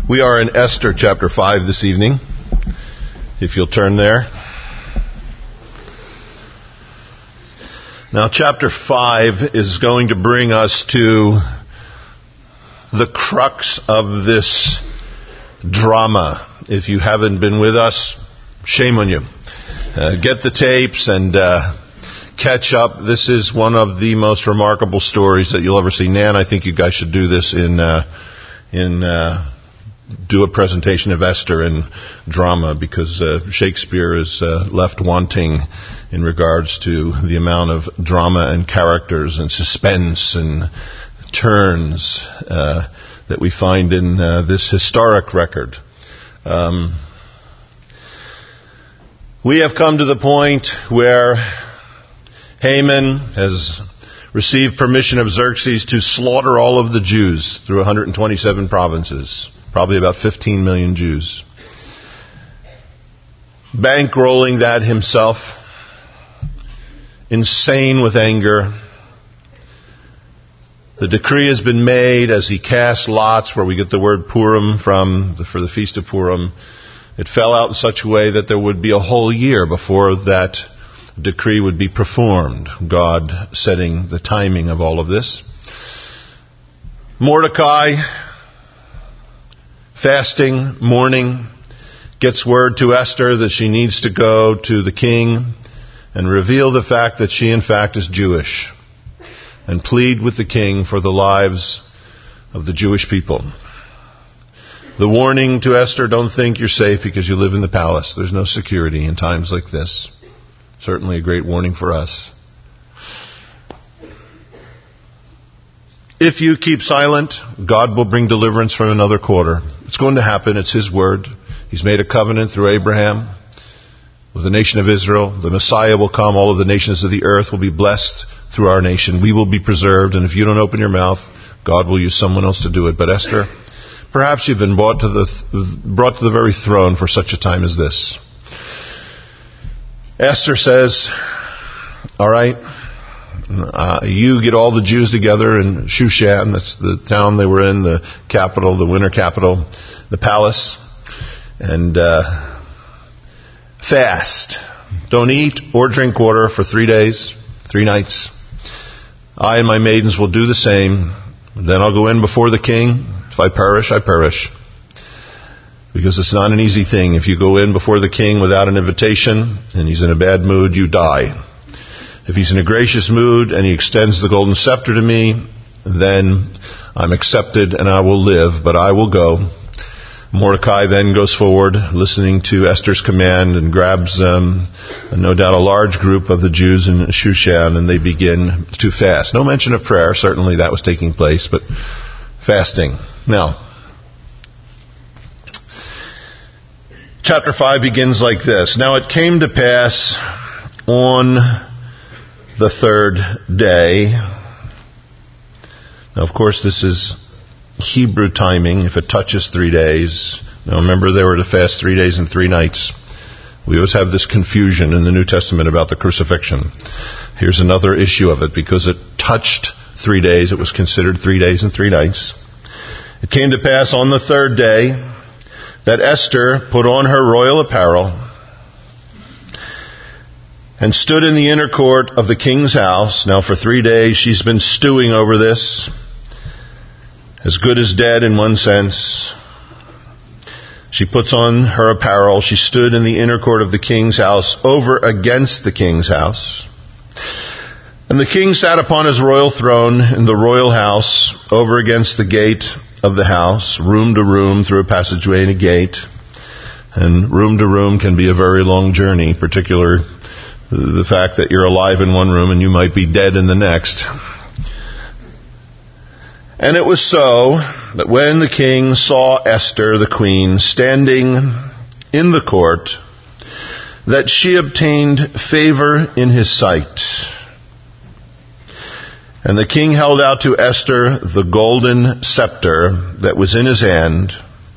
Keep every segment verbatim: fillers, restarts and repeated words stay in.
We are in Esther chapter five this evening, if you'll turn there. Now chapter five is going to bring us to the crux of this drama. If you haven't been with us, shame on you. Uh, get the tapes and uh, catch up. This is one of the most remarkable stories that you'll ever see. Nan, I think you guys should do this in... Uh, in uh, do a presentation of Esther in drama, because uh, Shakespeare is uh, left wanting in regards to the amount of drama and characters and suspense and turns uh, that we find in uh, this historic record. Um, we have come to the point where Haman has received permission of Xerxes to slaughter all of the Jews through one hundred twenty-seven provinces. Probably about fifteen million Jews. Bankrolling that himself. Insane with anger. The decree has been made as he cast lots, where we get the word Purim from, for the Feast of Purim. It fell out in such a way that there would be a whole year before that decree would be performed. God setting the timing of all of this. Mordecai, fasting, mourning, gets word to Esther that she needs to go to the king and reveal the fact that she in fact is Jewish, and plead with the king for the lives of the Jewish people. The warning to Esther: don't think you're safe because you live in the palace. There's no security in times like this. Certainly a great warning for us. If you keep silent, God will bring deliverance from another quarter. It's going to happen. It's His word. He's made a covenant through Abraham with the nation of Israel. The Messiah will come. All of the nations of the earth will be blessed through our nation. We will be preserved. And if you don't open your mouth, God will use someone else to do it. But Esther, perhaps you've been brought to the, brought to the very throne for such a time as this. Esther says, all right, Uh, you get all the Jews together in Shushan, that's the town they were in, the capital, the winter capital, the palace, and uh, fast. Don't eat or drink water for three days, three nights. I and my maidens will do the same. Then I'll go in before the king. If I perish, I perish. Because it's not an easy thing. If you go in before the king without an invitation and he's in a bad mood, you die. If he's in a gracious mood and he extends the golden scepter to me, then I'm accepted and I will live, but I will go. Mordecai then goes forward, listening to Esther's command, and grabs, um, no doubt, a large group of the Jews in Shushan, and they begin to fast. No mention of prayer, certainly that was taking place, but fasting. Now, chapter five begins like this. Now it came to pass on the third day. Now, of course, this is Hebrew timing. If it touches three days. Now, remember, they were to fast three days and three nights. We always have this confusion in the New Testament about the crucifixion. Here's another issue of it. Because it touched three days, it was considered three days and three nights. It came to pass on the third day that Esther put on her royal apparel and stood in the inner court of the king's house. Now for three days she's been stewing over this, as good as dead in one sense. She puts on her apparel. She stood in the inner court of the king's house, over against the king's house. And the king sat upon his royal throne in the royal house, over against the gate of the house, room to room, through a passageway and a gate. And room to room can be a very long journey, particularly the fact that you're alive in one room and you might be dead in the next. And it was so that when the king saw Esther, the queen, standing in the court, that she obtained favor in his sight. And the king held out to Esther the golden scepter that was in his hand.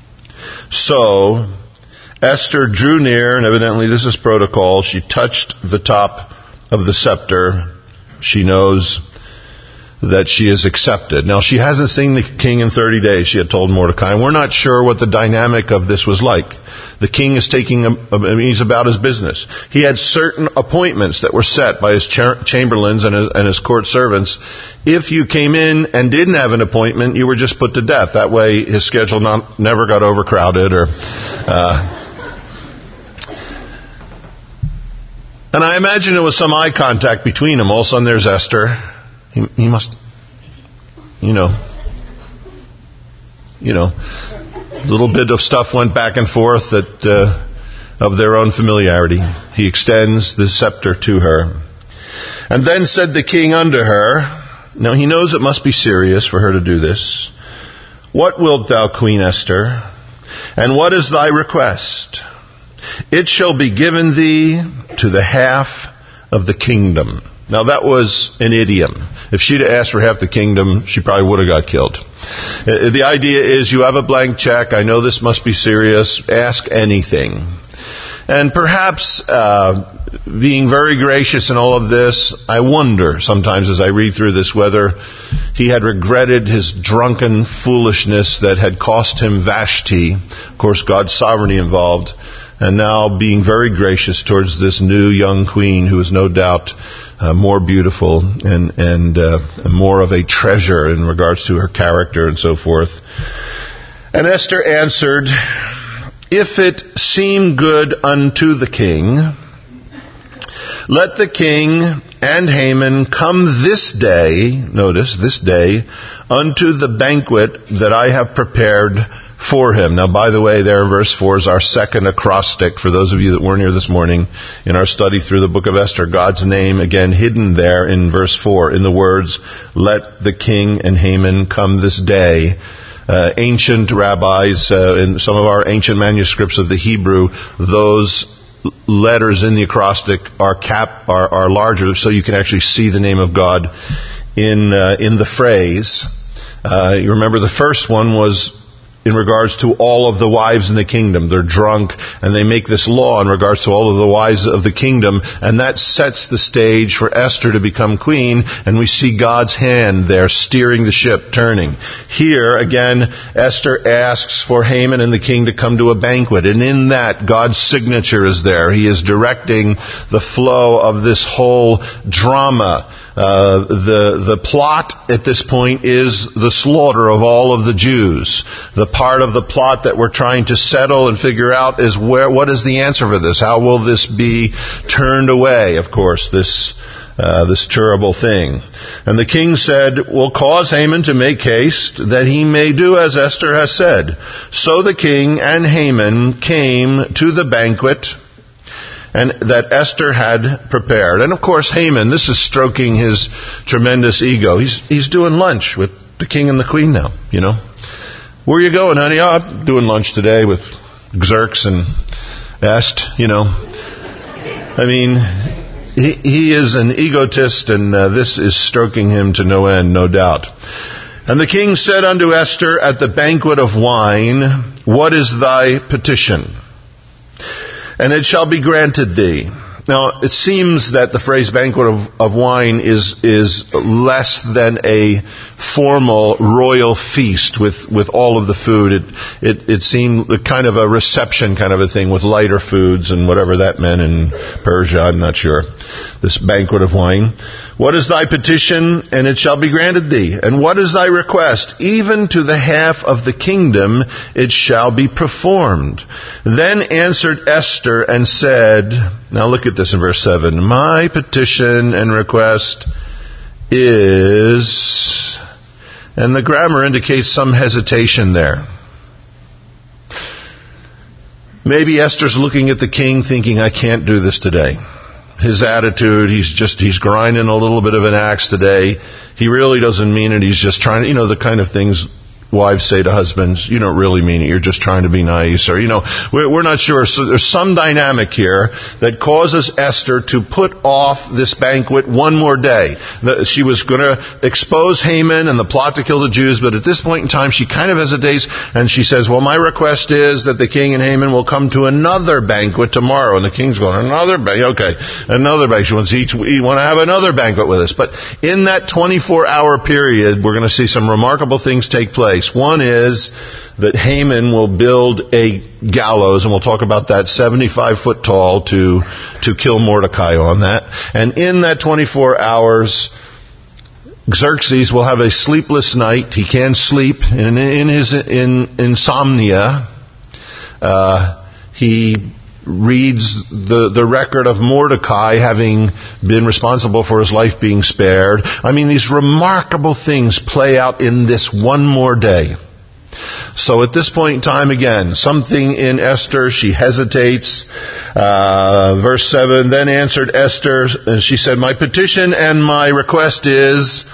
So Esther drew near, and evidently this is protocol. She touched the top of the scepter. She knows that she is accepted. Now, she hasn't seen the king in thirty days, she had told Mordecai, and we're not sure what the dynamic of this was like. The king is taking, a, I mean, he's about his business. He had certain appointments that were set by his chamberlains and his, and his court servants. If you came in and didn't have an appointment, you were just put to death. That way his schedule not, never got overcrowded or... Uh, and I imagine there was some eye contact between them. All of a sudden there's Esther. He, he must, you know, you know, a little bit of stuff went back and forth that uh, of their own familiarity. He extends the scepter to her. And then said the king unto her, now he knows it must be serious for her to do this. What wilt thou, Queen Esther? And what is thy request? It shall be given thee to the half of the kingdom. Now that was an idiom. If she'd asked for half the kingdom, she probably would have got killed. The idea is you have a blank check. I know this must be serious. Ask anything. And perhaps uh, being very gracious in all of this, I wonder sometimes as I read through this whether he had regretted his drunken foolishness that had cost him Vashti. Of course, God's sovereignty involved. And now being very gracious towards this new young queen who is no doubt uh, more beautiful and, and uh, more of a treasure in regards to her character and so forth. And Esther answered, if it seem good unto the king, let the king and Haman come this day, notice, this day, unto the banquet that I have prepared for him. Now, by the way, there, verse four is our second acrostic. For those of you that weren't here this morning, in our study through the book of Esther, God's name, again, hidden there in verse four, in the words, let the king and Haman come this day. Uh, ancient rabbis, uh, in some of our ancient manuscripts of the Hebrew, those letters in the acrostic are cap are, are larger, so you can actually see the name of God in uh, in the phrase. Uh, you remember the first one was in regards to all of the wives in the kingdom. They're drunk, and they make this law in regards to all of the wives of the kingdom, and that sets the stage for Esther to become queen, and we see God's hand there steering the ship, turning. Here, again, Esther asks for Haman and the king to come to a banquet, and in that, God's signature is there. He is directing the flow of this whole drama. Uh, the the plot at this point is the slaughter of all of the Jews. The part of the plot that we're trying to settle and figure out is where, what is the answer for this? How will this be turned away? Of course, this uh, this terrible thing. And the king said, "Will cause Haman to make haste, that he may do as Esther has said." So the king and Haman came to the banquet, and that Esther had prepared. And of course, Haman, this is stroking his tremendous ego. He's he's doing lunch with the king and the queen now, you know. Where are you going, honey? Oh, I'm doing lunch today with Xerxes and Est, you know. I mean, he, he is an egotist, and uh, this is stroking him to no end, no doubt. And the king said unto Esther at the banquet of wine, what is thy petition? And it shall be granted thee. Now, it seems that the phrase banquet of, of wine is is less than a formal royal feast with, with all of the food. It, it it seemed kind of a reception kind of a thing with lighter foods and whatever that meant in Persia, I'm not sure. This banquet of wine. What is thy petition? And it shall be granted thee. And what is thy request? Even to the half of the kingdom it shall be performed. Then answered Esther and said, now look at this in verse seven, my petition and request is, and the grammar indicates some hesitation there. Maybe Esther's looking at the king thinking, I can't do this today. His attitude, he's just, he's grinding a little bit of an axe today. He really doesn't mean it. He's just trying to, you know, the kind of things wives say to husbands, you don't really mean it, you're just trying to be nice, or, you know, we're, we're not sure. So there's some dynamic here that causes Esther to put off this banquet one more day. The, she was going to expose Haman and the plot to kill the Jews, but at this point in time, she kind of hesitates, and she says, well, my request is that the king and Haman will come to another banquet tomorrow. And the king's going, another banquet? Okay, another banquet. She wants each, we want to have another banquet with us. But in that twenty-four hour period, we're going to see some remarkable things take place. One is that Haman will build a gallows, and we'll talk about that, seventy-five foot tall, to to kill Mordecai on that. And in that twenty-four hours, Xerxes will have a sleepless night. He can't sleep. And in his in, insomnia, uh, he reads the, the record of Mordecai having been responsible for his life being spared. I mean, these remarkable things play out in this one more day. So at this point in time, again, something in Esther, she hesitates. Uh, verse seven, then answered Esther, and she said, my petition and my request is,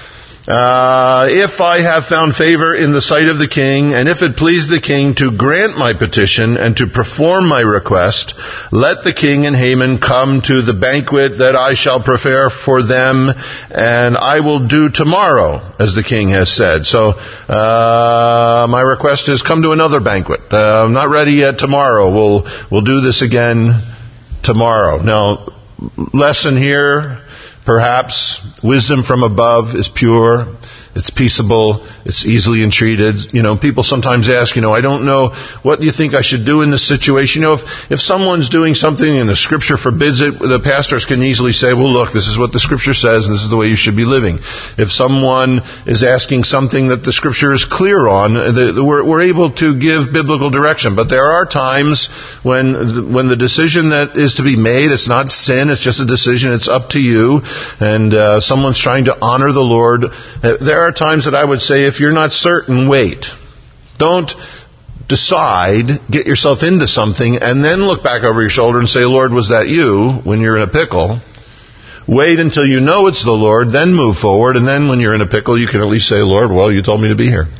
Uh, if I have found favor in the sight of the king, and if it please the king to grant my petition and to perform my request, let the king and Haman come to the banquet that I shall prepare for them, and I will do tomorrow, as the king has said. So, uh, my request is come to another banquet. Uh, I'm not ready yet tomorrow. We'll, we'll do this again tomorrow. Now, lesson here, perhaps, wisdom from above is pure, it's peaceable, it's easily entreated. You know, people sometimes ask, you know, I don't know, what do you think I should do in this situation? You know, if, if someone's doing something and the Scripture forbids it, the pastors can easily say, well, look, this is what the Scripture says and this is the way you should be living. If someone is asking something that the Scripture is clear on, the, the, we're, we're able to give biblical direction. But there are times when the, when the decision that is to be made, it's not sin, it's just a decision, it's up to you, and uh, someone's trying to honor the Lord. Uh, there are times that I would say, if you're not certain, wait. Don't decide, get yourself into something, and then look back over your shoulder and say, Lord, was that you, when you're in a pickle? Wait until you know it's the Lord, then move forward, and then when you're in a pickle, you can at least say, Lord, well, you told me to be here.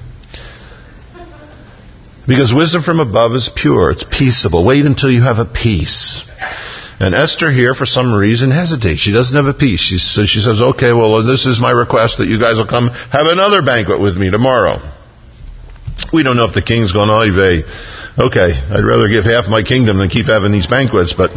Because wisdom from above is pure, it's peaceable. Wait until you have a peace. And Esther here, for some reason, hesitates. She doesn't have a peace. She, so she says, okay, well, this is my request that you guys will come have another banquet with me tomorrow. We don't know if the king's going, oh, vey. Okay, I'd rather give half my kingdom than keep having these banquets. But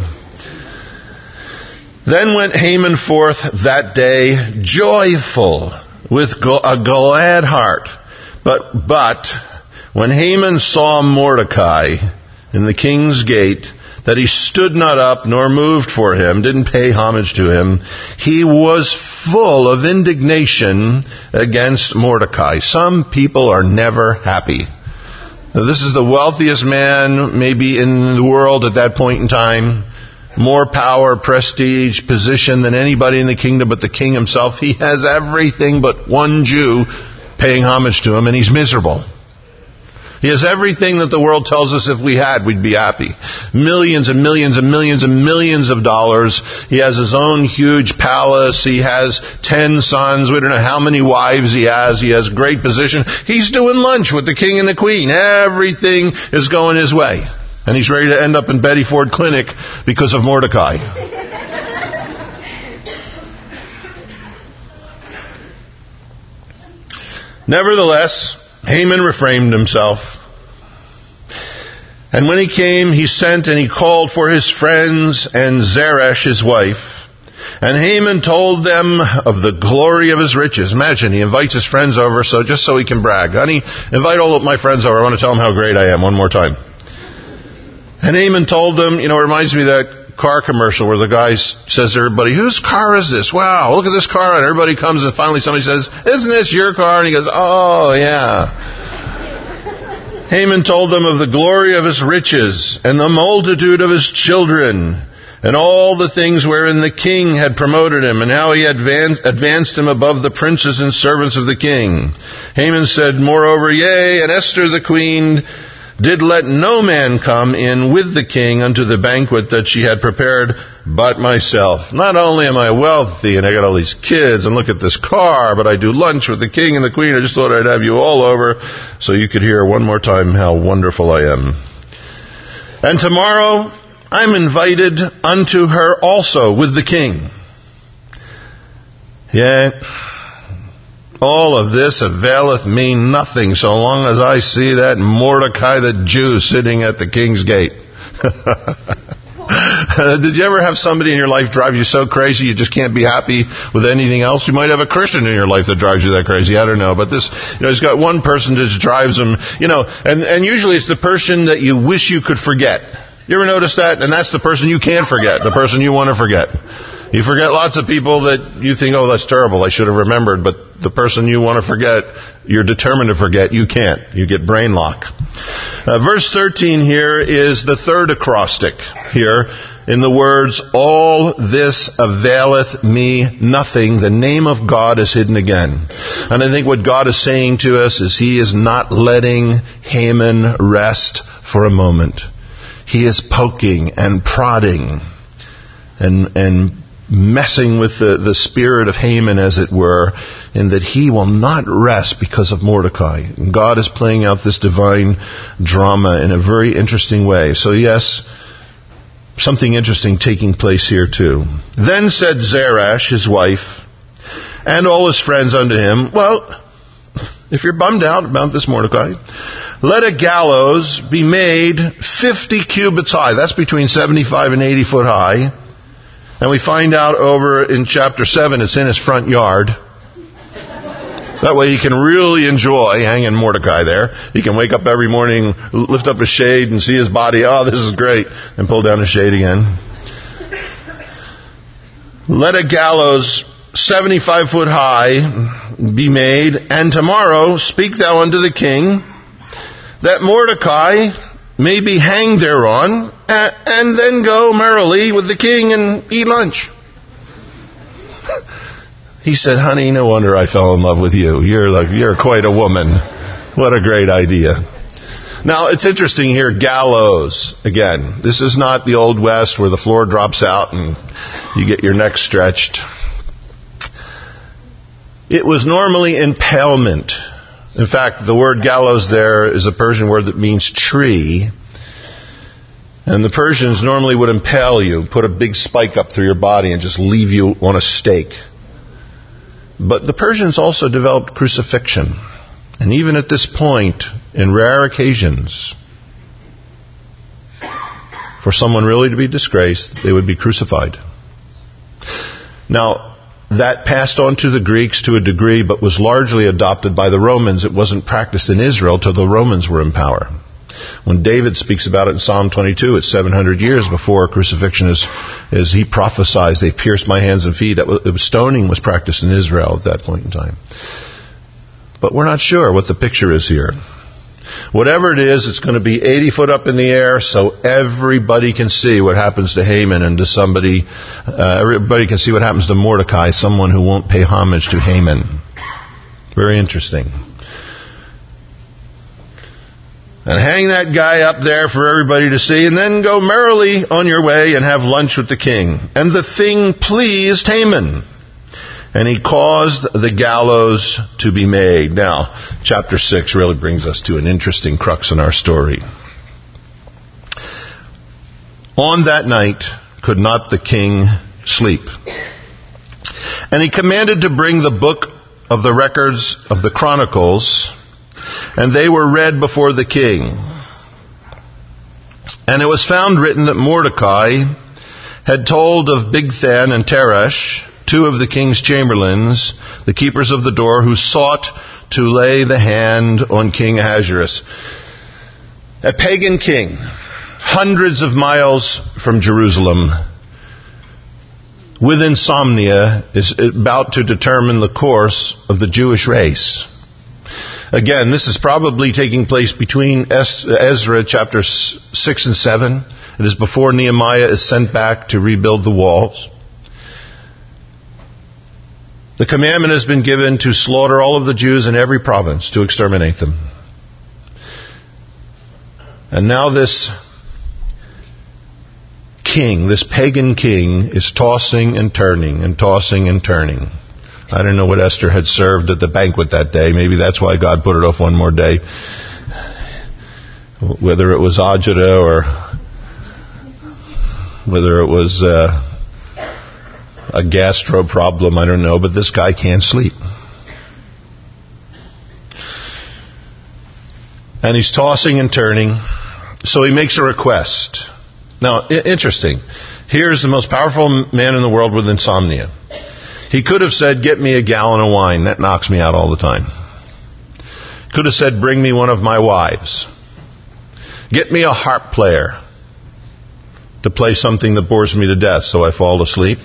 then went Haman forth that day, joyful, with a glad heart. But, but, when Haman saw Mordecai in the king's gate, that he stood not up nor moved for him, didn't pay homage to him, he was full of indignation against Mordecai. Some people are never happy. Now, this is the wealthiest man maybe in the world at that point in time. More power, prestige, position than anybody in the kingdom but the king himself. He has everything but one Jew paying homage to him, and he's miserable. He has everything that the world tells us if we had, we'd be happy. Millions and millions and millions and millions of dollars. He has his own huge palace. He has ten sons. We don't know how many wives he has. He has great position. He's doing lunch with the king and the queen. Everything is going his way. And he's ready to end up in Betty Ford Clinic because of Mordecai. Nevertheless, Haman refrained himself. And when he came, he sent and he called for his friends and Zeresh, his wife. And Haman told them of the glory of his riches. Imagine, he invites his friends over so just so he can brag. Honey, invite all of my friends over. I want to tell them how great I am one more time. And Haman told them, you know, it reminds me of that car commercial where the guy says to everybody, whose car is this? Wow, look at this car. And everybody comes and finally somebody says, isn't this your car? And he goes, oh, yeah. Haman told them of the glory of his riches and the multitude of his children and all the things wherein the king had promoted him and how he had advanced him above the princes and servants of the king. Haman said, moreover, yea, and Esther the queen did let no man come in with the king unto the banquet that she had prepared but myself. Not only am I wealthy and I got all these kids and look at this car, but I do lunch with the king and the queen. I just thought I'd have you all over so you could hear one more time how wonderful I am. And tomorrow I'm invited unto her also with the king. Yea, all of this availeth me nothing so long as I see that Mordecai the Jew sitting at the king's gate. Did you ever have somebody in your life drive you so crazy you just can't be happy with anything else? You might have a Christian in your life that drives you that crazy. I don't know. But this, you know, he's got one person that just drives him, you know, and, and usually it's the person that you wish you could forget. You ever notice that? And that's the person you can't forget, the person you want to forget. You forget lots of people that you think, oh, that's terrible, I should have remembered. But the person you want to forget, you're determined to forget, you can't. You get brain lock. Uh, verse thirteen here is the third acrostic here in the words, all this availeth me nothing. The name of God is hidden again. And I think what God is saying to us is He is not letting Haman rest for a moment. He is poking and prodding and and messing with the, the spirit of Haman, as it were, in that he will not rest because of Mordecai. And God is playing out this divine drama in a very interesting way. So yes, something interesting taking place here too. Then said Zeresh, his wife, and all his friends unto him, well, if you're bummed out about this Mordecai, let a gallows be made fifty cubits high. That's between seventy-five and eighty foot high. And we find out over in chapter seven, it's in his front yard. That way he can really enjoy hanging Mordecai there. He can wake up every morning, lift up his shade and see his body. Oh, this is great. And pull down his shade again. Let a gallows seventy-five foot high be made, and tomorrow speak thou unto the king that Mordecai may be hanged thereon, and then go merrily with the king and eat lunch. He said, honey, no wonder I fell in love with you. You're like, you're quite a woman. What a great idea. Now, it's interesting here, gallows. Again, this is not the Old West where the floor drops out and you get your neck stretched. It was normally impalement. In fact, the word gallows there is a Persian word that means tree. And the Persians normally would impale you, put a big spike up through your body and just leave you on a stake. But the Persians also developed crucifixion. And even at this point, in rare occasions, for someone really to be disgraced, they would be crucified. Now, that passed on to the Greeks to a degree, but was largely adopted by the Romans. It wasn't practiced in Israel till the Romans were in power. When David speaks about it in Psalm twenty-two, it's seven hundred years before crucifixion, is, as he prophesies, they pierced my hands and feet. That was, stoning was practiced in Israel at that point in time. But we're not sure what the picture is here. Whatever it is, it's going to be eighty foot up in the air so everybody can see what happens to Haman and to somebody, uh, everybody can see what happens to Mordecai, someone who won't pay homage to Haman. Very interesting. And hang that guy up there for everybody to see, and then go merrily on your way and have lunch with the king. And the thing pleased Haman, and he caused the gallows to be made. Now, chapter six really brings us to an interesting crux in our story. On that night could not the king sleep. And he commanded to bring the book of the records of the Chronicles, and they were read before the king. And it was found written that Mordecai had told of Bigthan and Teresh, two of the king's chamberlains, the keepers of the door, who sought to lay the hand on King Ahasuerus, a pagan king, hundreds of miles from Jerusalem, with insomnia, is about to determine the course of the Jewish race. Again, this is probably taking place between Ezra chapter six and seven. It is before Nehemiah is sent back to rebuild the walls. The commandment has been given to slaughter all of the Jews in every province, to exterminate them. And now this king, this pagan king, is tossing and turning and tossing and turning. I don't know what Esther had served at the banquet that day. Maybe that's why God put it off one more day. Whether it was agita or whether it was uh, a gastro problem, I don't know. But this guy can't sleep. And he's tossing and turning. So he makes a request. Now, I- interesting. Here's the most powerful man in the world with insomnia. He could have said, get me a gallon of wine. That knocks me out all the time. Could have said, bring me one of my wives. Get me a harp player to play something that bores me to death so I fall asleep.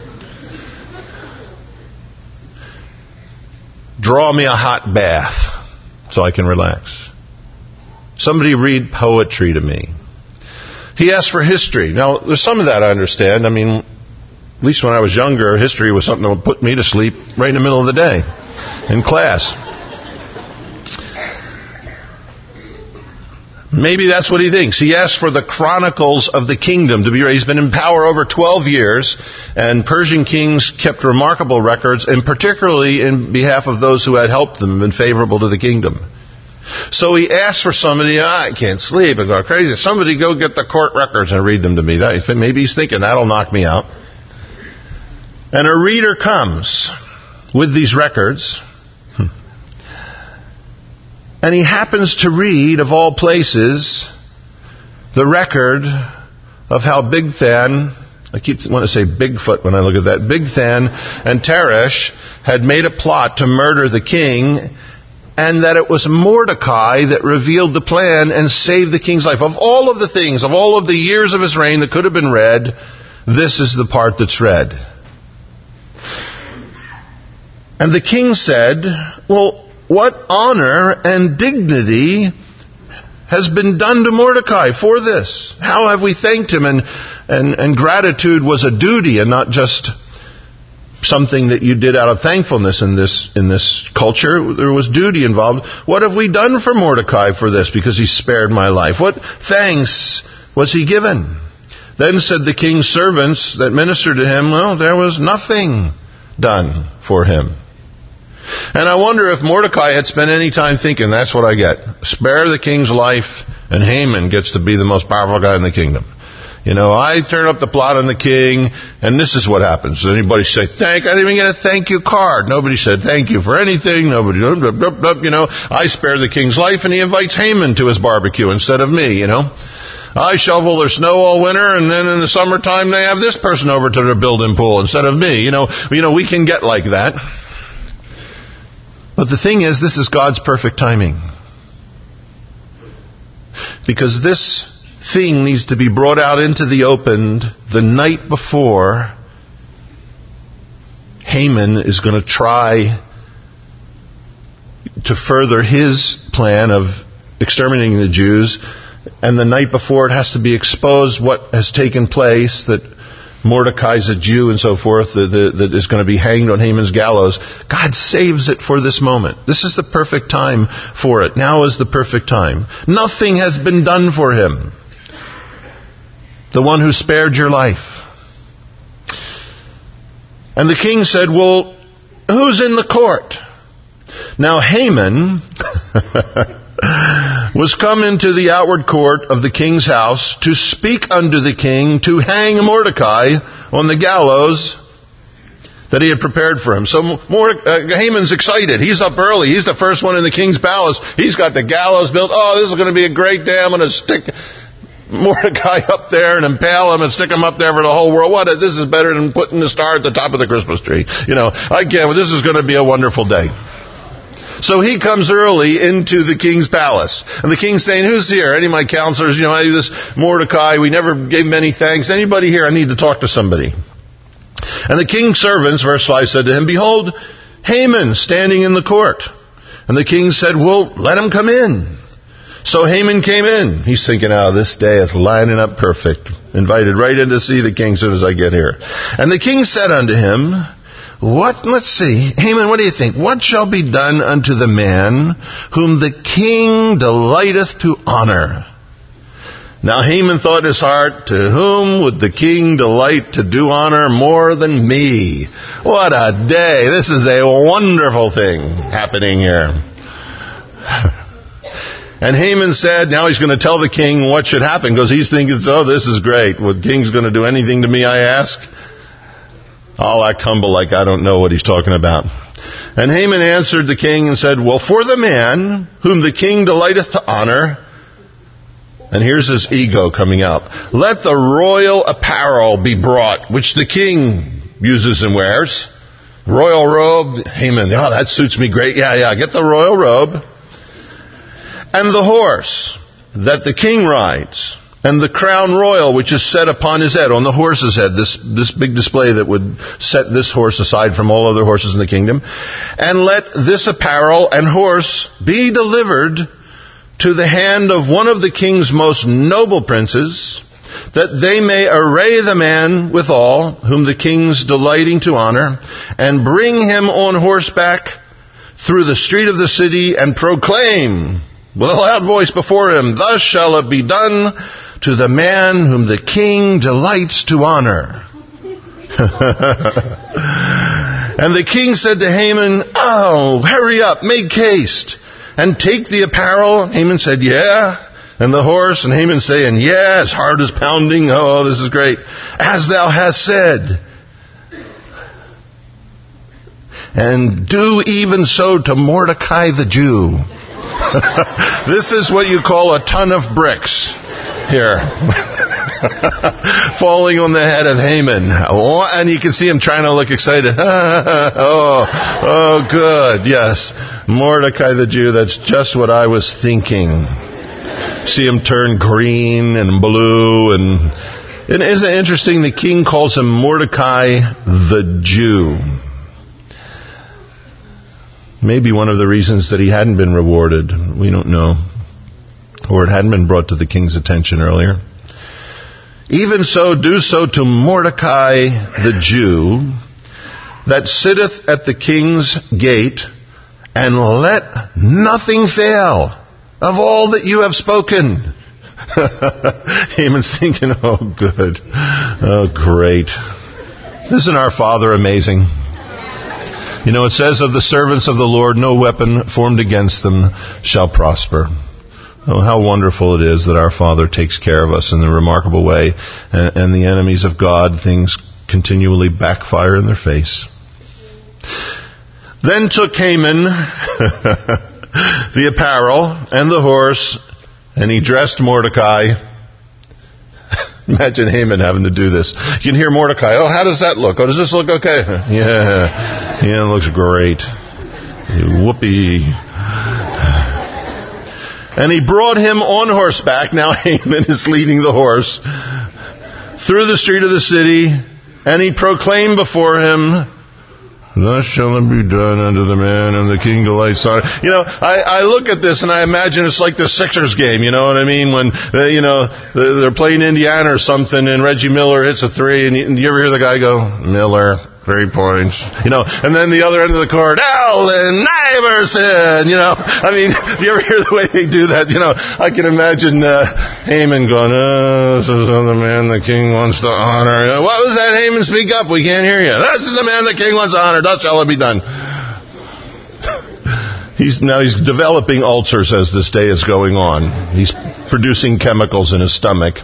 Draw me a hot bath so I can relax. Somebody read poetry to me. He asked for history. Now, there's some of that I understand. I mean, at least when I was younger, history was something that would put me to sleep right in the middle of the day in class. Maybe that's what he thinks. He asked for the chronicles of the kingdom to be raised. He's been in power over twelve years, and Persian kings kept remarkable records, and particularly in behalf of those who had helped them and been favorable to the kingdom. So he asked for somebody, oh, I can't sleep, I go crazy. Somebody go get the court records and read them to me. That, maybe he's thinking, that'll knock me out. And a reader comes with these records, and he happens to read, of all places, the record of how Bigthan, I keep wanting to say Bigfoot when I look at that, Bigthan and Teresh had made a plot to murder the king, and that it was Mordecai that revealed the plan and saved the king's life. Of all of the things, of all of the years of his reign that could have been read, this is the part that's read. And the king said, well, what honor and dignity has been done to Mordecai for this? How have we thanked him? And, and, and gratitude was a duty and not just something that you did out of thankfulness in this in this culture. There was duty involved. What have we done for Mordecai for this? Because he spared my life. What thanks was he given? Then said the king's servants that ministered to him, well, there was nothing done for him. And I wonder if Mordecai had spent any time thinking, that's what I get. Spare the king's life, and Haman gets to be the most powerful guy in the kingdom. You know, I turn up the plot on the king, and this is what happens. Does anybody say, thank, I didn't even get a thank you card. Nobody said thank you for anything. Nobody, blah, blah, blah, blah, you know, I spare the king's life, and he invites Haman to his barbecue instead of me, you know. I shovel their snow all winter, and then in the summertime they have this person over to their building pool instead of me. You know, you know, we can get like that. But the thing is, this is God's perfect timing. Because this thing needs to be brought out into the open the night before Haman is going to try to further his plan of exterminating the Jews. And the night before it has to be exposed what has taken place, that Mordecai's a Jew and so forth, that, that, that is going to be hanged on Haman's gallows. God saves it for this moment. This is the perfect time for it. Now is the perfect time. Nothing has been done for him. The one who spared your life. And the king said, well, who's in the court? Now Haman was come into the outward court of the king's house to speak unto the king to hang Mordecai on the gallows that he had prepared for him. So Morde- uh, Haman's excited. He's up early. He's the first one in the king's palace. He's got the gallows built. Oh, this is going to be a great day. I'm going to stick Mordecai up there and impale him and stick him up there for the whole world. What? This is better than putting the star at the top of the Christmas tree. You know, I can't. This is going to be a wonderful day. So he comes early into the king's palace. And the king's saying, who's here? Any of my counselors? You know, I do this Mordecai. We never gave him any thanks. Anybody here? I need to talk to somebody. And the king's servants, verse five, said to him, behold, Haman standing in the court. And the king said, well, let him come in. So Haman came in. He's thinking, oh, this day is lining up perfect. Invited right in to see the king as soon as I get here. And the king said unto him, What, let's see, Haman, what do you think? What shall be done unto the man whom the king delighteth to honor? Now Haman thought in his heart, to whom would the king delight to do honor more than me? What a day. This is a wonderful thing happening here. And Haman said, now he's going to tell the king what should happen, because he's thinking, oh, this is great. What king's going to do anything to me, I ask? I'll act humble like I don't know what he's talking about. And Haman answered the king and said, well, for the man whom the king delighteth to honor, and here's his ego coming out, let the royal apparel be brought, which the king uses and wears. Royal robe, Haman, oh, that suits me great. Yeah, yeah, get the royal robe. And the horse that the king rides, and the crown royal which is set upon his head, on the horse's head, this, this big display that would set this horse aside from all other horses in the kingdom. And let this apparel and horse be delivered to the hand of one of the king's most noble princes, that they may array the man withal, whom the king's delighting to honor, and bring him on horseback through the street of the city, and proclaim with a loud voice before him, thus shall it be done to the man whom the king delights to honor. And the king said to Haman, oh, hurry up, make haste, and take the apparel. Haman said, yeah. And the horse, and Haman saying, yeah, his heart is pounding. Oh, this is great. As thou hast said. And do even so to Mordecai the Jew. This is what you call a ton of bricks here. Falling on the head of Haman. And you can see him trying to look excited. oh, oh, good. Yes. Mordecai the Jew, that's just what I was thinking. See him turn green and blue. And, and isn't it interesting? The king calls him Mordecai the Jew. Maybe one of the reasons that he hadn't been rewarded, we don't know, or it hadn't been brought to the king's attention earlier. Even so, do so to Mordecai the Jew, that sitteth at the king's gate, and let nothing fail of all that you have spoken. Haman's thinking, oh good, oh great. Isn't our Father amazing? You know, it says of the servants of the Lord, no weapon formed against them shall prosper. Oh, how wonderful it is that our Father takes care of us in a remarkable way, and, and the enemies of God, things continually backfire in their face. Then took Haman the apparel and the horse, and he dressed Mordecai. Imagine Haman having to do this. You can hear Mordecai, oh, how does that look? Oh, does this look okay? Yeah, yeah, it looks great. Whoopee. And he brought him on horseback. Now Haman is leading the horse through the street of the city, and he proclaimed before him, thus shall it be done unto the man, and the king delights on it. You know, I, I look at this and I imagine it's like the Sixers game, you know what I mean? When, uh, you know, they're playing Indiana or something, and Reggie Miller hits a three, and you, and you ever hear the guy go, Miller, three points, you know, and then the other end of the court, Allen Iverson, you know. I mean, do you ever hear the way they do that? You know, I can imagine uh, Haman going, oh, this is the man the king wants to honor. What was that, Haman? Speak up, we can't hear you. This is the man the king wants to honor. Thus shall it be done. He's now he's developing ulcers as this day is going on. He's producing chemicals in his stomach.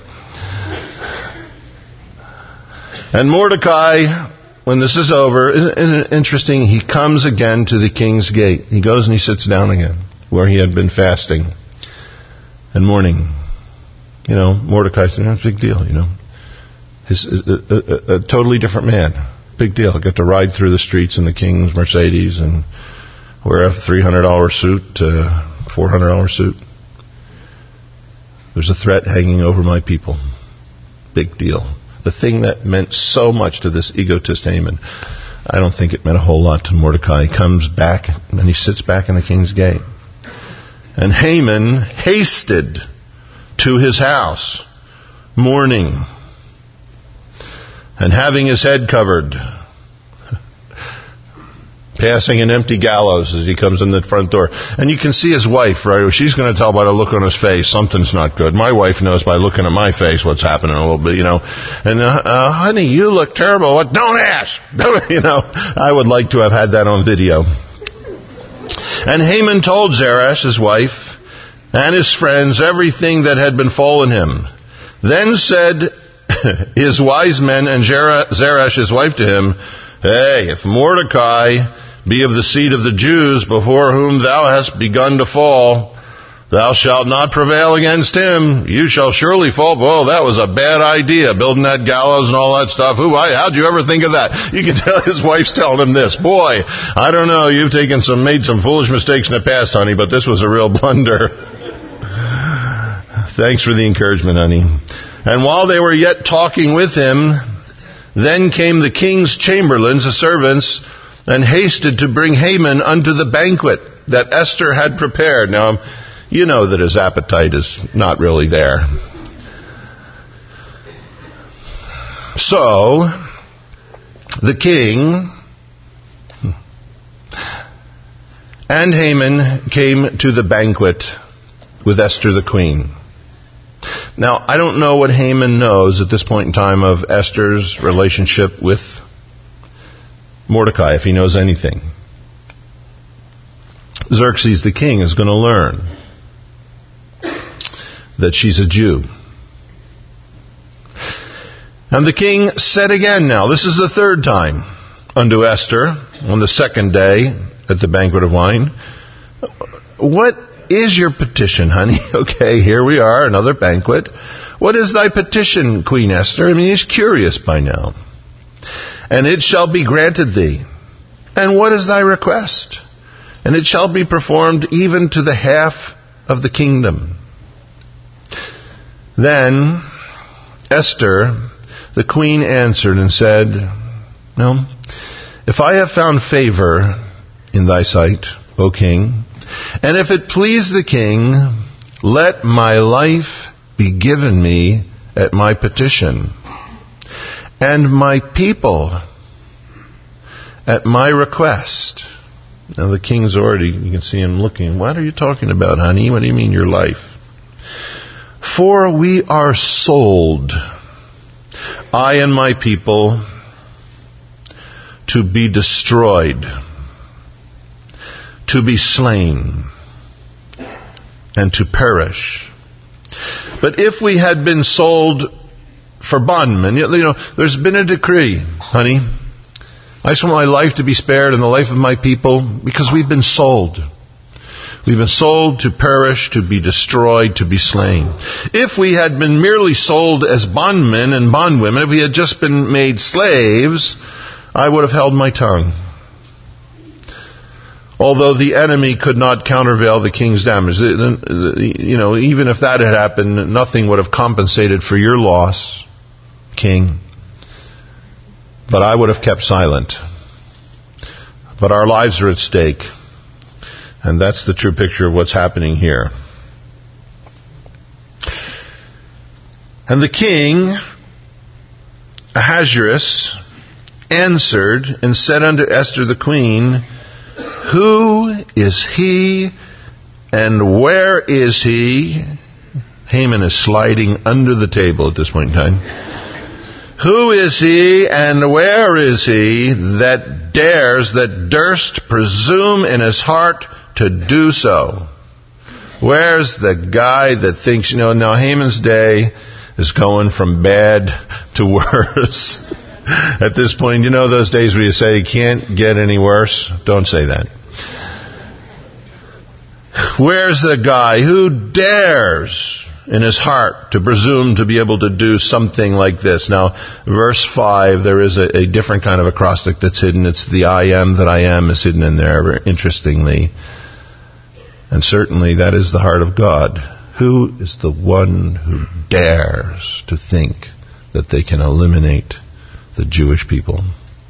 And Mordecai, when this is over, isn't it interesting? He comes again to the king's gate. He goes and he sits down again where he had been fasting and mourning. You know, Mordecai said, "That's a big deal." You know, He's a, a, a totally different man. Big deal. I got to ride through the streets in the king's Mercedes and wear a three hundred dollars suit, uh, four hundred dollars suit. There's a threat hanging over my people. Big deal. The thing that meant so much to this egotist Haman, I don't think it meant a whole lot to Mordecai. He comes back and he sits back in the king's gate. And Haman hasted to his house, mourning, and having his head covered. passing an empty gallows as he comes in the front door. And you can see his wife, right? She's going to tell by the look on his face, something's not good. My wife knows by looking at my face what's happening a little bit, you know. And, uh, uh, honey, you look terrible. What? Don't ask. You know, I would like to have had that on video. And Haman told Zeresh, his wife, and his friends everything that had befallen him. Then said his wise men and Zeresh, his wife, to him, Hey, if Mordecai be of the seed of the Jews before whom thou hast begun to fall, thou shalt not prevail against him. You shall surely fall. Well, that was a bad idea, building that gallows and all that stuff. Who? I, how'd you ever think of that? You can tell his wife's telling him this. Boy, I don't know. You've taken some, made some foolish mistakes in the past, honey, but this was a real blunder. Thanks for the encouragement, honey. And while they were yet talking with him, then came the king's chamberlains, the servants, and hasted to bring Haman unto the banquet that Esther had prepared. Now, you know that his appetite is not really there. So, the king and Haman came to the banquet with Esther the queen. Now, I don't know what Haman knows at this point in time of Esther's relationship with Mordecai, if he knows anything. Xerxes the king is going to learn that she's a Jew. And the king said again now, this is the third time, unto Esther, on the second day at the banquet of wine, What is your petition, honey? Okay, here we are, another banquet. What is thy petition, Queen Esther? I mean, he's curious by now. And it shall be granted thee. And what is thy request? And it shall be performed even to the half of the kingdom. Then Esther, the queen, answered and said, No, if I have found favor in thy sight, O king, and if it please the king, let my life be given me at my petition, and my people at my request. Now the king's already, you can see him looking, what are you talking about, honey? What do you mean your life? For we are sold, I and my people, to be destroyed, to be slain, and to perish. But if we had been sold for bondmen, you know, there's been a decree, honey. I just want my life to be spared and the life of my people because we've been sold. We've been sold to perish, to be destroyed, to be slain. If we had been merely sold as bondmen and bondwomen, if we had just been made slaves, I would have held my tongue. Although the enemy could not countervail the king's damage. You know, even if that had happened, nothing would have compensated for your loss, king. But I would have kept silent. But our lives are at stake. And that's the true picture of what's happening here. And the king, Ahasuerus, answered and said unto Esther the queen, Who is he and where is he? Haman is sliding under the table at this point in time. Who is he and where is he that dares, that durst presume in his heart to do so? Where's the guy that thinks, you know, now Haman's day is going from bad to worse. At this point, you know those days where you say, can't get any worse? Don't say that. Where's the guy who dares in his heart to presume to be able to do something like this? Now, verse five, there is a, a different kind of acrostic that's hidden. It's the I am that I am is hidden in there, interestingly. And certainly that is the heart of God. Who is the one who dares to think that they can eliminate the Jewish people?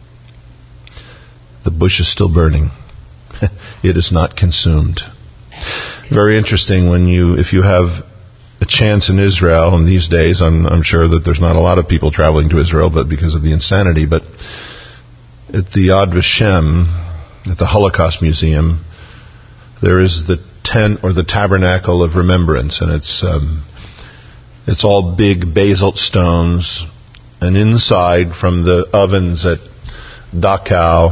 The bush is still burning. It is not consumed. Very interesting when you, if you have a chance in Israel, and these days I'm, I'm sure that there's not a lot of people traveling to Israel, but because of the insanity, but at the Yad Vashem, at the Holocaust Museum, there is the tent or the tabernacle of remembrance, and it's um, it's all big basalt stones, and inside from the ovens at Dachau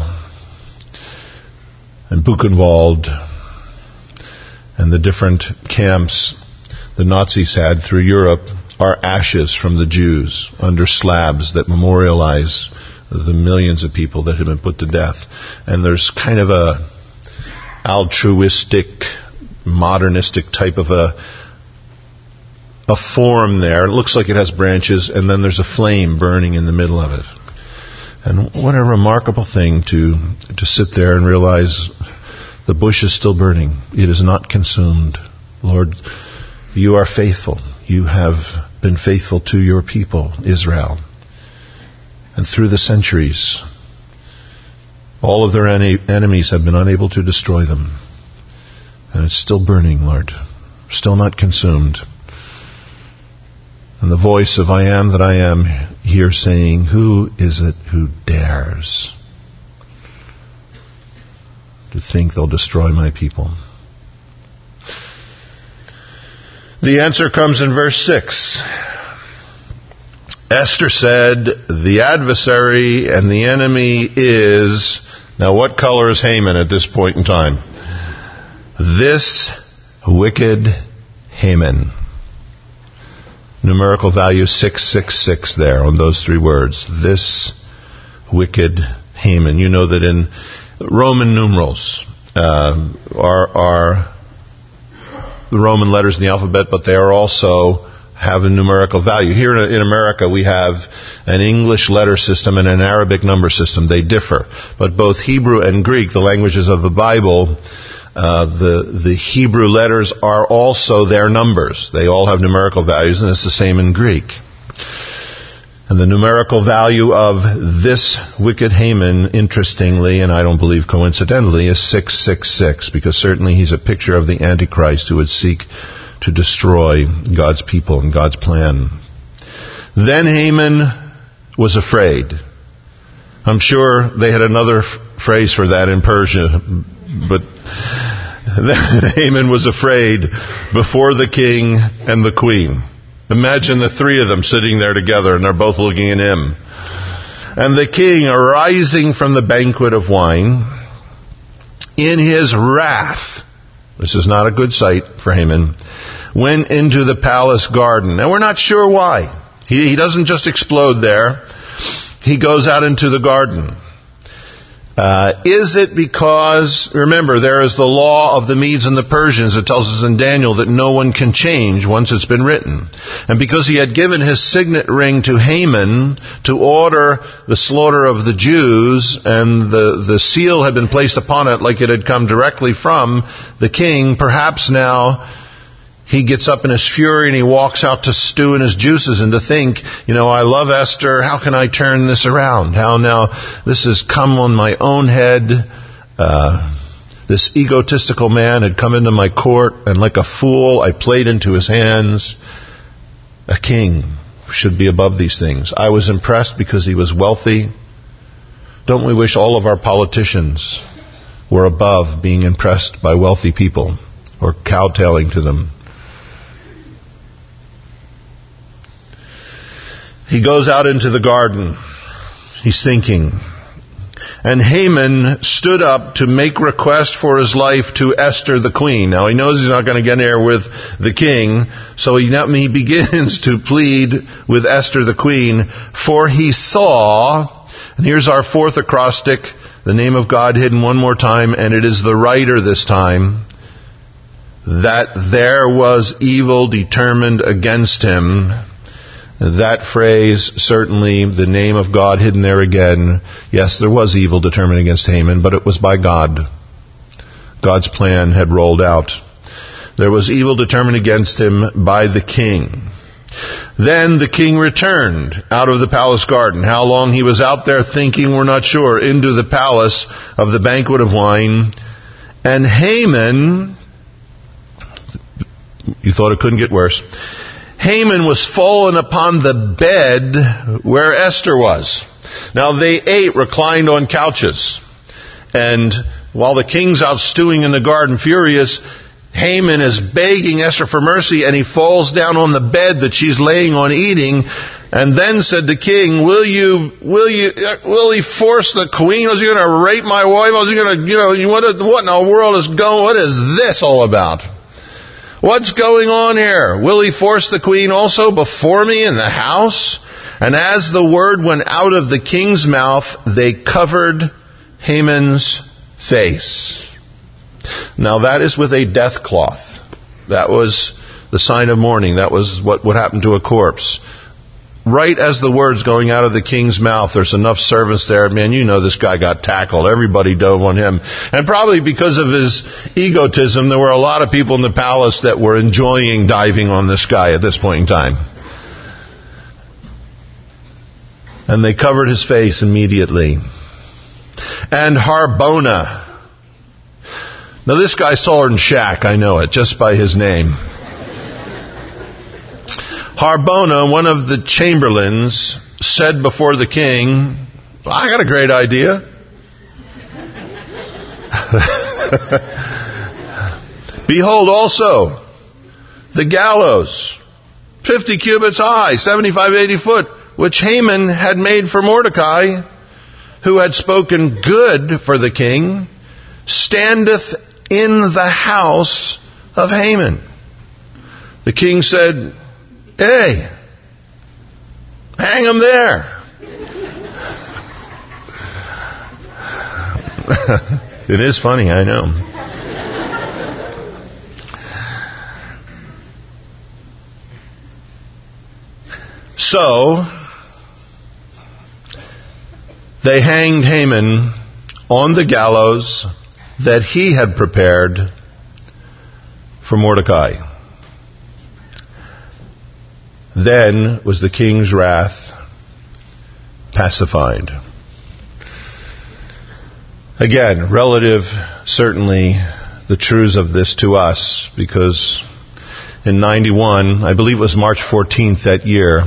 and Buchenwald and the different camps the Nazis had through Europe are ashes from the Jews under slabs that memorialize the millions of people that have been put to death. And there's kind of a altruistic, modernistic type of a a form there. It looks like it has branches, and then there's a flame burning in the middle of it. And what a remarkable thing to to sit there and realize the bush is still burning. It is not consumed. Lord, you are faithful. You have been faithful to your people, Israel. And through the centuries, all of their en- enemies have been unable to destroy them. And it's still burning, Lord. Still not consumed. And the voice of I am that I am here saying, who is it who dares to think they'll destroy my people? The answer comes in verse six. Esther said, the adversary and the enemy is... Now what color is Haman at this point in time? This wicked Haman. Numerical value six six six there on those three words. This wicked Haman. You know that in Roman numerals uh, are, are the Roman letters in the alphabet, but they are also have a numerical value. Here in America we have an English letter system and an Arabic number system. They differ. But both Hebrew and Greek, the languages of the Bible, uh, the, the Hebrew letters are also their numbers. They all have numerical values, and it's the same in Greek. And the numerical value of this wicked Haman, interestingly, and I don't believe coincidentally, is six six six, because certainly he's a picture of the Antichrist who would seek to destroy God's people and God's plan. Then Haman was afraid. I'm sure they had another f- phrase for that in Persia, but Haman was afraid before the king and the queen. Imagine the three of them sitting there together, and they're both looking at him. And the king, arising from the banquet of wine, in his wrath, this is not a good sight for Haman, went into the palace garden. Now we're not sure why. He, he doesn't just explode there. He goes out into the garden. Uh, is it because, remember, there is the law of the Medes and the Persians that tells us in Daniel that no one can change once it's been written. And because he had given his signet ring to Haman to order the slaughter of the Jews, and the, the seal had been placed upon it like it had come directly from the king, perhaps now he gets up in his fury and he walks out to stew in his juices and to think, you know, I love Esther. How can I turn this around? How now this has come on my own head. Uh, this egotistical man had come into my court, and like a fool, I played into his hands. A king should be above these things. I was impressed because he was wealthy. Don't we wish all of our politicians were above being impressed by wealthy people or kowtowing to them? He goes out into the garden. He's thinking. And Haman stood up to make request for his life to Esther the queen. Now he knows he's not going to get there with the king, so he, he begins to plead with Esther the queen. For he saw, and here's our fourth acrostic, the name of God hidden one more time, and it is the writer this time, that there was evil determined against him. That phrase, certainly the name of God hidden there again. Yes, there was evil determined against Haman, but it was by God. God's plan had rolled out. There was evil determined against him by the king. Then the king returned out of the palace garden. How long he was out there thinking, we're not sure. Into the palace of the banquet of wine. And Haman, you thought it couldn't get worse, Haman was fallen upon the bed where Esther was. Now they ate reclined on couches. And while the king's out stewing in the garden furious, Haman is begging Esther for mercy, and he falls down on the bed that she's laying on eating. And then said the king, will you, will you, will he force the queen? Was he going to rape my wife? Was he going to, you know, what, what in the world is going, what is this all about? What's going on here? Will he force the queen also before me in the house? And as the word went out of the king's mouth, they covered Haman's face. Now that is with a death cloth. That was the sign of mourning. That was what would happen to a corpse. Right as the word's going out of the king's mouth, there's enough servants there. Man, you know this guy got tackled. Everybody dove on him. And probably because of his egotism, there were a lot of people in the palace that were enjoying diving on this guy at this point in time. And they covered his face immediately. And Harbona. Now this guy's taller than Shaq, I know it, just by his name. Harbona, one of the chamberlains, said before the king, I got a great idea. Behold also the gallows, fifty cubits high, seventy-five, eighty foot, which Haman had made for Mordecai, who had spoken good for the king, standeth in the house of Haman. The king said, hey, hang him there. It is funny, I know. So, they hanged Haman on the gallows that he had prepared for Mordecai. Then was the king's wrath pacified. Again, relative, certainly, the truths of this to us, because in ninety-one, I believe it was March fourteenth that year,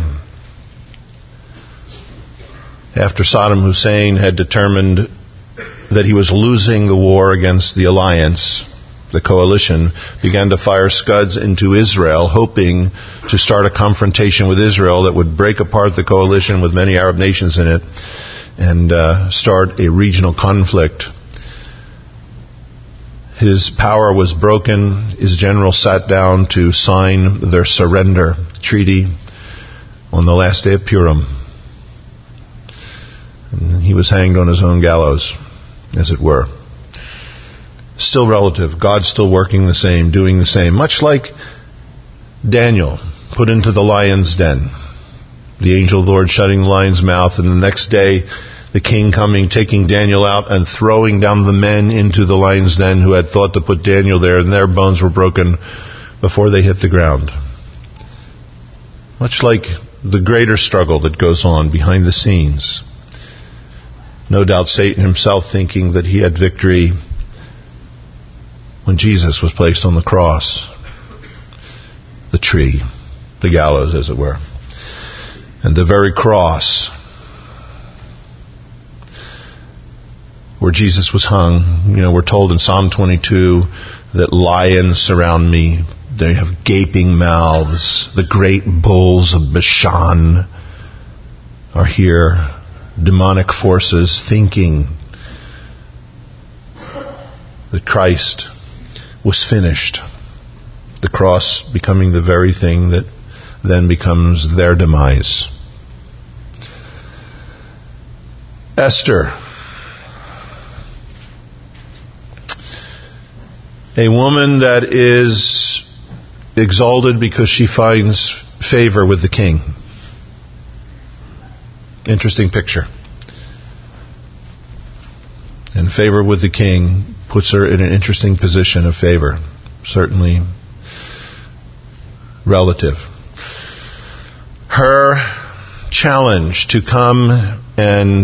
after Saddam Hussein had determined that he was losing the war against the alliance, the coalition began to fire Scuds into Israel, hoping to start a confrontation with Israel that would break apart the coalition with many Arab nations in it and uh, start a regional conflict. His power was broken. His generals sat down to sign their surrender treaty on the last day of Purim. And he was hanged on his own gallows, as it were. Still relative. God's still working the same, doing the same. Much like Daniel put into the lion's den. The angel of the Lord shutting the lion's mouth, and the next day the king coming, taking Daniel out and throwing down the men into the lion's den who had thought to put Daniel there, and their bones were broken before they hit the ground. Much like the greater struggle that goes on behind the scenes. No doubt Satan himself thinking that he had victory when Jesus was placed on the cross, the tree, the gallows as it were. And the very cross where Jesus was hung, you know, we're told in Psalm twenty-two that lions surround me. They have gaping mouths. The great bulls of Bashan are here. Demonic forces thinking that Christ was finished. The cross becoming the very thing that then becomes their demise. Esther, a woman that is exalted because she finds favor with the king. Interesting picture. And favor with the king puts her in an interesting position of favor. Certainly relative. Her challenge to come and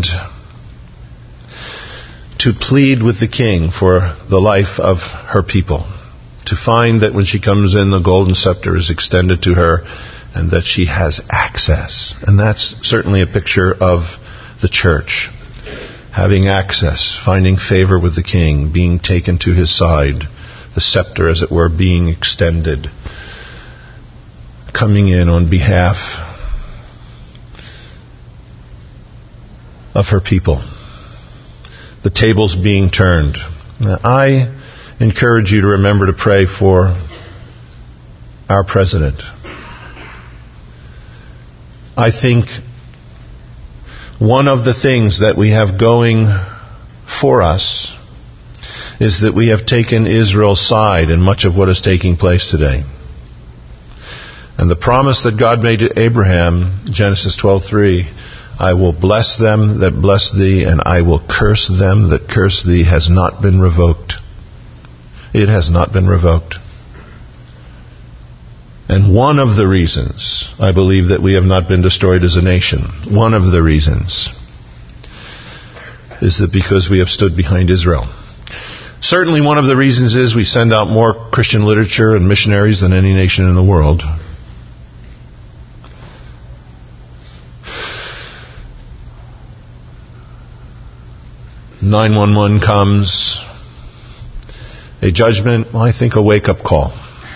to plead with the king for the life of her people. To find that when she comes in, the golden scepter is extended to her and that she has access. And that's certainly a picture of the church. having access, finding favor with the king, being taken to his side, the scepter, as it were, being extended, coming in on behalf of her people. The tables being turned. Now, I encourage you to remember to pray for our president. I think one of the things that we have going for us is that we have taken Israel's side in much of what is taking place today. And the promise that God made to Abraham, Genesis twelve three, I will bless them that bless thee, and I will curse them that curse thee, has not been revoked. It has not been revoked. And one of the reasons, I believe, that we have not been destroyed as a nation, one of the reasons, is that because we have stood behind Israel. Certainly one of the reasons is we send out more Christian literature and missionaries than any nation in the world. nine one one comes, a judgment, well, I think a wake-up call.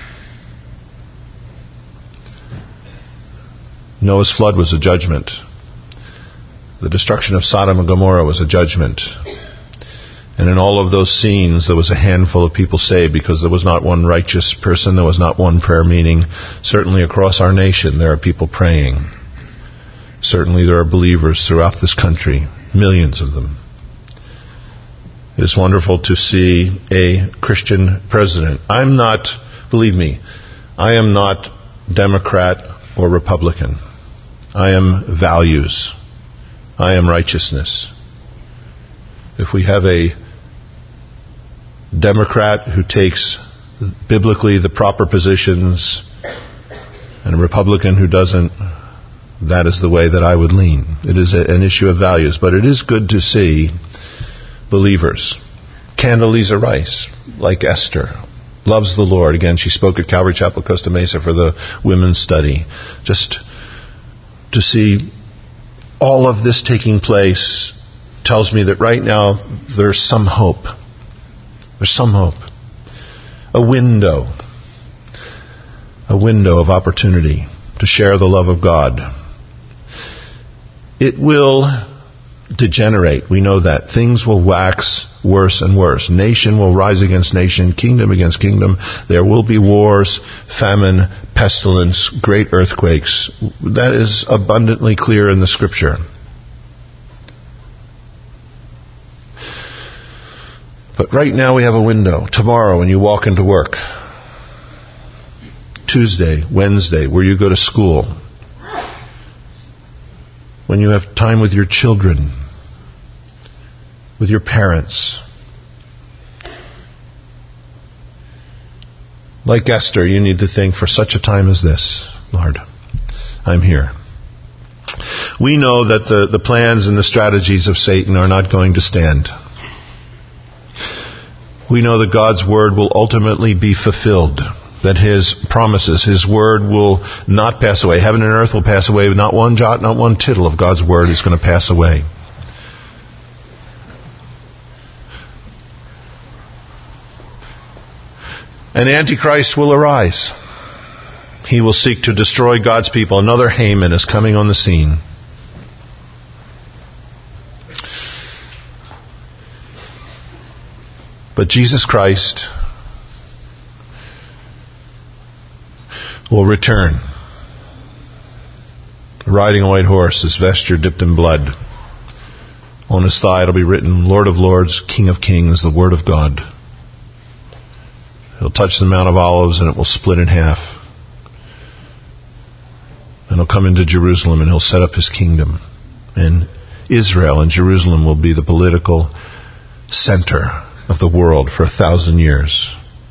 Noah's flood was a judgment. The destruction of Sodom and Gomorrah was a judgment. And in all of those scenes, there was a handful of people saved because there was not one righteous person, there was not one prayer meeting. Certainly across our nation, there are people praying. Certainly there are believers throughout this country, millions of them. It is wonderful to see a Christian president. I'm not, believe me, I am not Democrat or Republican. I am values. I am righteousness. If we have a Democrat who takes biblically the proper positions and a Republican who doesn't, that is the way that I would lean. It is a, an issue of values. But it is good to see believers. Condoleezza Rice, like Esther, loves the Lord. Again, she spoke at Calvary Chapel, Costa Mesa for the women's study. Just to see all of this taking place tells me that right now there's some hope. There's some hope. A window. A window of opportunity to share the love of God. It will degenerate. We know that. Things will wax worse and worse. Nation will rise against nation, kingdom against kingdom. There will be wars, famine, pestilence, great earthquakes. That is abundantly clear in the Scripture. But right now we have a window. Tomorrow when you walk into work. Tuesday, Wednesday, where you go to school. When you have time with your children. With your parents. Like Esther, you need to think, for such a time as this, Lord, I'm here. We know that the, the plans and the strategies of Satan are not going to stand. We know that God's word will ultimately be fulfilled. That His promises, His word will not pass away. Heaven and earth will pass away. Not one jot, not one tittle of God's word is going to pass away. An Antichrist will arise. He will seek to destroy God's people. Another Haman is coming on the scene. But Jesus Christ will return, riding a white horse, his vesture dipped in blood. On his thigh it'll be written, Lord of Lords, King of Kings, the Word of God. He'll touch the Mount of Olives and it will split in half. And he'll come into Jerusalem and he'll set up his kingdom. And Israel and Jerusalem will be the political center of the world for a thousand years.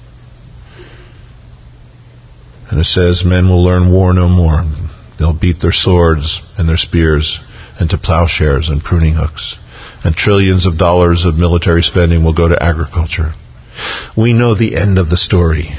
And it says, men will learn war no more. They'll beat their swords and their spears into plowshares and pruning hooks. And trillions of dollars of military spending will go to agriculture. We know the end of the story.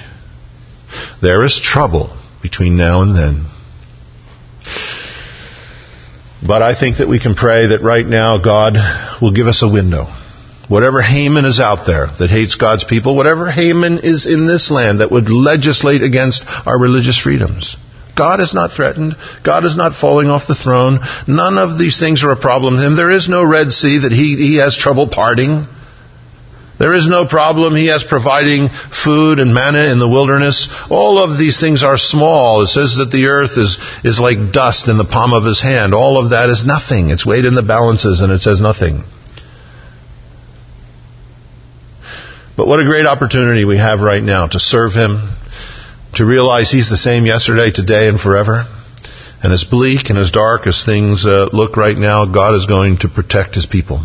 There is trouble between now and then. But I think that we can pray that right now God will give us a window. Whatever Haman is out there that hates God's people, whatever Haman is in this land that would legislate against our religious freedoms, God is not threatened. God is not falling off the throne. None of these things are a problem to him. There is no Red Sea that he, he has trouble parting. There is no problem he has providing food and manna in the wilderness. All of these things are small. It says that the earth is, is like dust in the palm of his hand. All of that is nothing. It's weighed in the balances and it says nothing. But what a great opportunity we have right now to serve him, to realize he's the same yesterday, today, and forever. And as bleak and as dark as things uh, look right now, God is going to protect his people.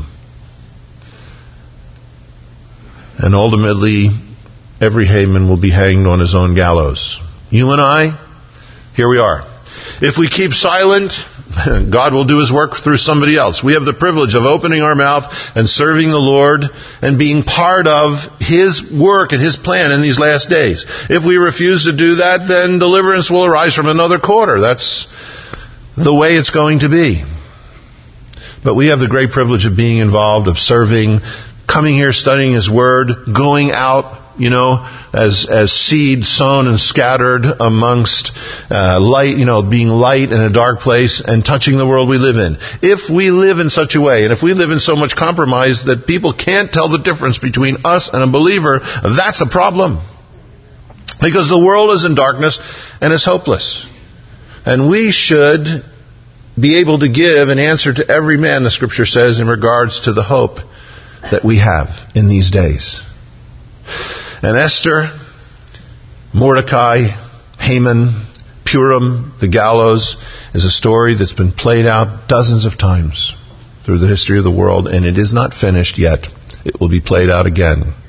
And ultimately, every Haman will be hanged on his own gallows. You and I, here we are. If we keep silent, God will do his work through somebody else. We have the privilege of opening our mouth and serving the Lord and being part of his work and his plan in these last days. If we refuse to do that, then deliverance will arise from another quarter. That's the way it's going to be. But we have the great privilege of being involved, of serving, coming here, studying his word, going out, you know, as as seed sown and scattered amongst uh, light, you know, being light in a dark place and touching the world we live in. If we live in such a way, and if we live in so much compromise that people can't tell the difference between us and a believer, that's a problem. Because the world is in darkness and is hopeless. And we should be able to give an answer to every man, the Scripture says, in regards to the hope that we have in these days. And Esther, Mordecai, Haman, Purim, the gallows, is a story that's been played out dozens of times through the history of the world, and it is not finished yet. It will be played out again.